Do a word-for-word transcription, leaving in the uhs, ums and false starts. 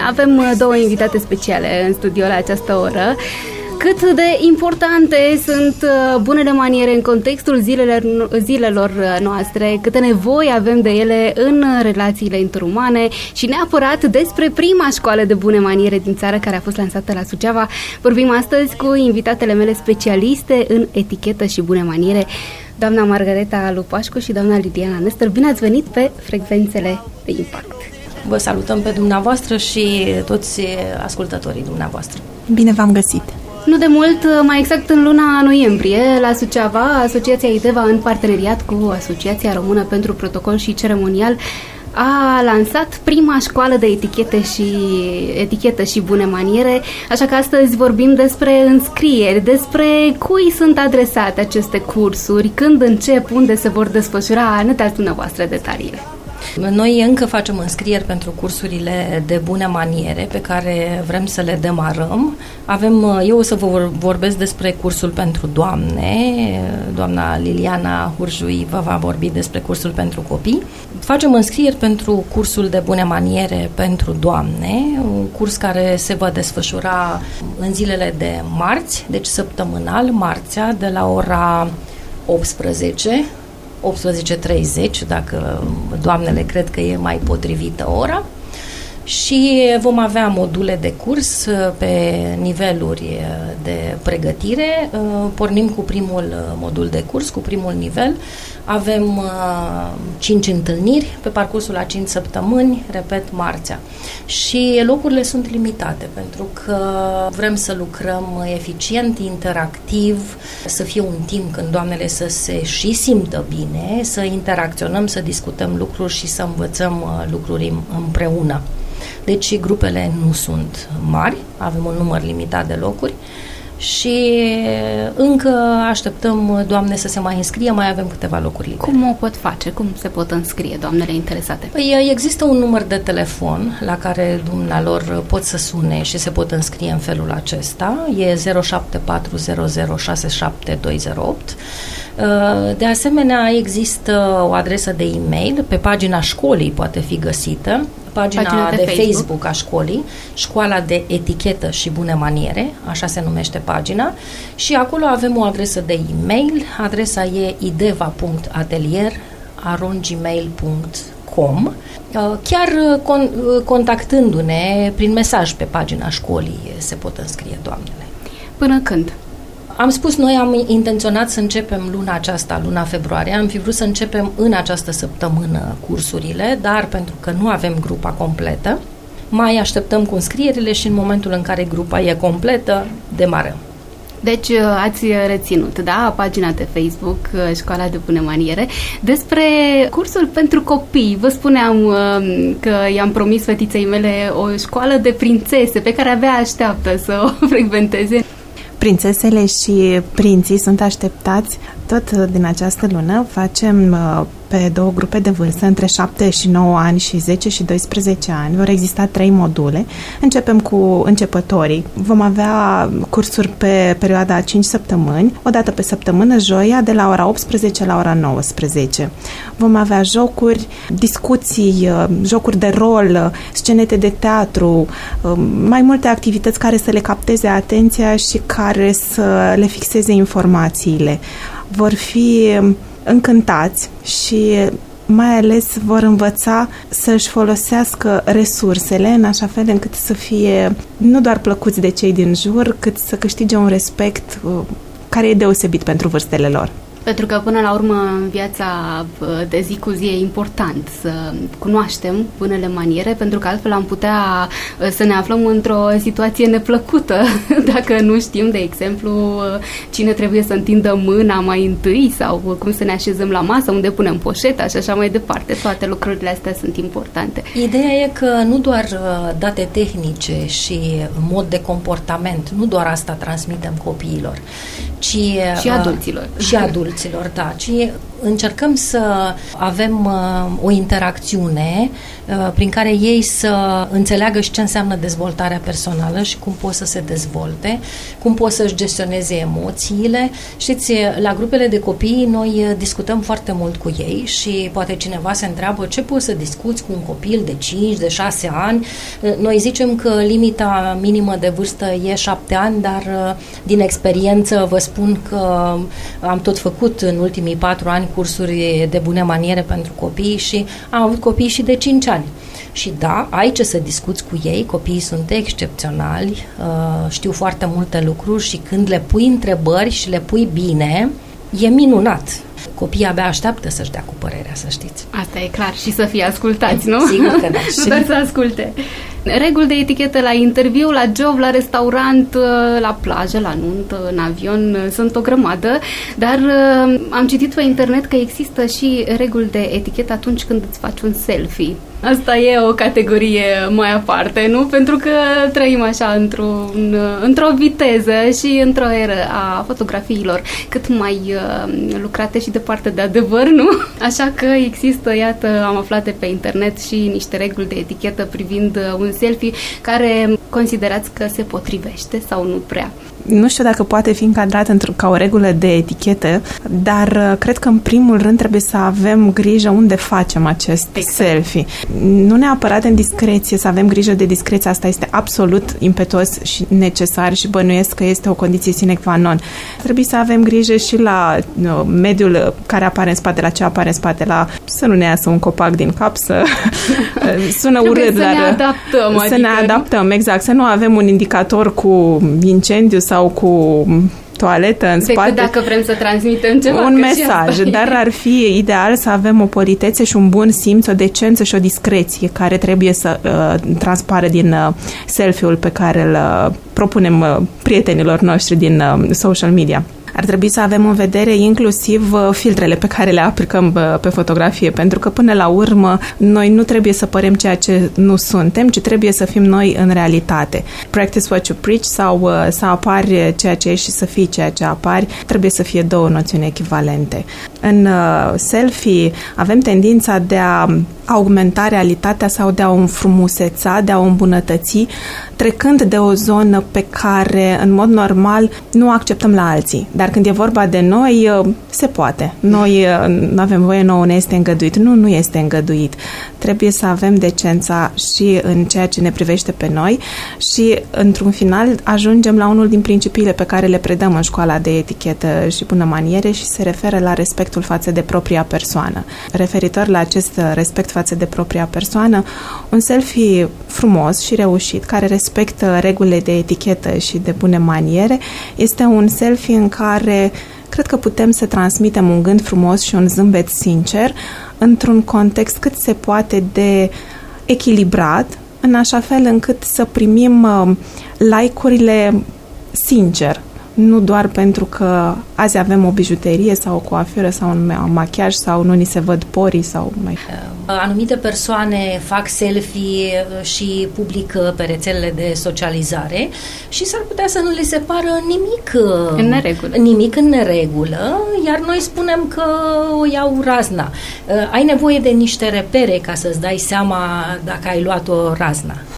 avem două invitate speciale în studio la această oră. Cât de importante sunt bunele maniere în contextul zilelor, zilelor noastre, câtă nevoie avem de ele în relațiile interumane și neapărat despre prima școală de bune maniere din țară care a fost lansată la Suceava. Vorbim astăzi cu invitatele mele specialiste în etichetă și bune maniere, doamna Margareta Lupașcu și doamna Liliana Nestor. Bine ați venit pe Frecvențele de Impact! Vă salutăm pe dumneavoastră și toți ascultătorii dumneavoastră. Bine v-am găsit! Nu de mult, mai exact în luna noiembrie, la Suceava, Asociația IDEVA, în parteneriat cu Asociația Română pentru Protocol și Ceremonial, a lansat prima școală de etichete și, etichetă și bune maniere, așa că astăzi vorbim despre înscrieri, despre cui sunt adresate aceste cursuri, când încep, unde se vor desfășura, ne dați dumneavoastră detaliile. Noi încă facem înscrieri pentru cursurile de bune maniere pe care vrem să le demarăm. Avem, eu o să vă vorbesc despre cursul pentru doamne, doamna Liliana Hurjui vă va vorbi despre cursul pentru copii. Facem înscrieri pentru cursul de bune maniere pentru doamne, un curs care se va desfășura în zilele de marți, deci săptămânal, marțea, de la ora optsprezece, optsprezece treizeci, dacă doamnele cred că e mai potrivită ora, și vom avea module de curs pe niveluri de pregătire. Pornim cu primul modul de curs, cu primul nivel. Avem cinci întâlniri pe parcursul a cinci săptămâni, repet, marțea. Și locurile sunt limitate, pentru că vrem să lucrăm eficient, interactiv, să fie un timp când doamnele să se și simtă bine, să interacționăm, să discutăm lucruri și să învățăm lucruri împreună. Deci grupele nu sunt mari, avem un număr limitat de locuri și încă așteptăm doamne să se mai înscrie, mai avem câteva locuri libere. Cum o pot face? Cum se pot înscrie doamnele interesate? Păi, există un număr de telefon la care dumnealor pot să sune și se pot înscrie în felul acesta. E zero șapte patru zero zero șase șapte doi zero opt. De asemenea, există o adresă de e-mail, pe pagina școlii poate fi găsită, pagina, pagina de, de Facebook. Facebook a școlii, Școala de Etichetă și Bune Maniere, așa se numește pagina, și acolo avem o adresă de e-mail, adresa e ideva punct atelier arond gmail punct com. Chiar con- contactându-ne prin mesaj pe pagina școlii se pot înscrie doamnele. Până când? Am spus, noi am intenționat să începem luna aceasta, luna februarie, am fi vrut să începem în această săptămână cursurile, dar pentru că nu avem grupa completă, mai așteptăm cu înscrierile și în momentul în care grupa e completă, demarăm. Deci ați reținut, da, pagina de Facebook, Școala de Bune Maniere. Despre cursul pentru copii, vă spuneam că i-am promis fetiței mele o școală de prințese pe care abia așteaptă să o frecventeze. Prințesele și prinții sunt așteptați tot din această lună. Facem pe două grupe de vârstă, între șapte și nouă ani și zece și doisprezece ani. Vor exista trei module. Începem cu începătorii. Vom avea cursuri pe perioada a cinci săptămâni, o dată pe săptămână, joia, de la ora optsprezece la ora nouăsprezece. Vom avea jocuri, discuții, jocuri de rol, scenete de teatru, mai multe activități care să le capteze atenția și care să le fixeze informațiile. Vor fi încântați și mai ales vor învăța să-și folosească resursele în așa fel încât să fie nu doar plăcuți de cei din jur, cât să câștige un respect care e deosebit pentru vârstele lor. Pentru că, până la urmă, în viața de zi cu zi e important să cunoaștem bunele maniere, pentru că altfel am putea să ne aflăm într-o situație neplăcută dacă nu știm, de exemplu, cine trebuie să întindă mâna mai întâi sau cum să ne așezăm la masă, unde punem poșeta și așa mai departe. Toate lucrurile astea sunt importante. Ideea e că nu doar date tehnice și mod de comportament, nu doar asta transmitem copiilor, ci și adulților. Și adulților, da, ci încercăm să avem uh, o interacțiune uh, prin care ei să înțeleagă și ce înseamnă dezvoltarea personală și cum pot să se dezvolte, cum pot să-și gestioneze emoțiile. Știți, la grupele de copii noi discutăm foarte mult cu ei și poate cineva se întreabă ce poți să discuți cu un copil de cinci, de șase ani. Noi zicem că limita minimă de vârstă e șapte ani, dar din experiență vă spun că am tot făcut în ultimii patru ani cursuri de bune maniere pentru copii și am avut copii și de cinci ani. Și da, ai ce să discuți cu ei, copiii sunt excepționali, știu foarte multe lucruri și când le pui întrebări și le pui bine, e minunat. Copiii abia așteaptă să-și dea cu părerea, să știți. Asta e clar, și să fie ascultați, nu? Sigur că da. Nu doar să asculte. Reguli de etichetă la interviu, la job, la restaurant, la plajă, la nuntă, în avion, sunt o grămadă, dar am citit pe internet că există și reguli de etichetă atunci când îți faci un selfie. Asta e o categorie mai aparte, nu? Pentru că trăim așa într-un, într-o viteză și într-o eră a fotografiilor cât mai uh, lucrate și departe de adevăr, nu? Așa că există, iată, am aflat de pe internet și niște reguli de etichetă privind un selfie care considerați că se potrivește sau nu prea. Nu știu dacă poate fi încadrat într- ca o regulă de etichetă, dar uh, cred că în primul rând trebuie să avem grijă unde facem acest exact. selfie. Nu neapărat în discreție, să avem grijă de discreție, asta este absolut impetos și necesar și bănuiesc că este o condiție sine qua non. Trebuie să avem grijă și la uh, mediul care apare în spate, la ce apare în spate, la să nu ne iasă un copac din cap, să sună urât, să dar ne adaptăm, să adică... ne adaptăm, exact, să nu avem un indicator cu incendiu sau cu toaletă în spate. Decât dacă vrem să transmitem ceva. Un mesaj, dar ar fi ideal să avem o politețe și un bun simț, o decență și o discreție care trebuie să uh, transpară din uh, selfie-ul pe care îl uh, propunem uh, prietenilor noștri din uh, social media. Ar trebui să avem în vedere inclusiv filtrele pe care le aplicăm pe fotografie, pentru că până la urmă noi nu trebuie să părem ceea ce nu suntem, ci trebuie să fim noi în realitate. Practice what you preach sau să apari ceea ce ești și să fii ceea ce apari, trebuie să fie două noțiuni echivalente. În selfie avem tendința de a augmenta realitatea sau de a o înfrumuseța, de a o îmbunătăți, trecând de o zonă pe care în mod normal nu o acceptăm la alții. Dar când e vorba de noi, se poate. Noi nu avem voie, nouă ne este îngăduit. Nu, nu este îngăduit. Trebuie să avem decența și în ceea ce ne privește pe noi și, într-un final, ajungem la unul din principiile pe care le predăm în școala de etichetă și bună maniere și se referă la respectul față de propria persoană. Referitor la acest respect față de propria persoană, un selfie frumos și reușit, care respectă regulile de etichetă și de bune maniere, este un selfie în care cred că putem să transmitem un gând frumos și un zâmbet sincer într-un context cât se poate de echilibrat, în așa fel încât să primim like-urile sincer, nu doar pentru că azi avem o bijuterie sau o coafură sau un machiaj sau nu ni se văd porii sau mai... Anumite persoane fac selfie și publică pe rețelele de socializare și s-ar putea să nu le se pară nimic în neregulă. Nimic în neregulă, iar noi spunem că o iau razna. Ai nevoie de niște repere ca să-ți dai seama dacă ai luat o razna.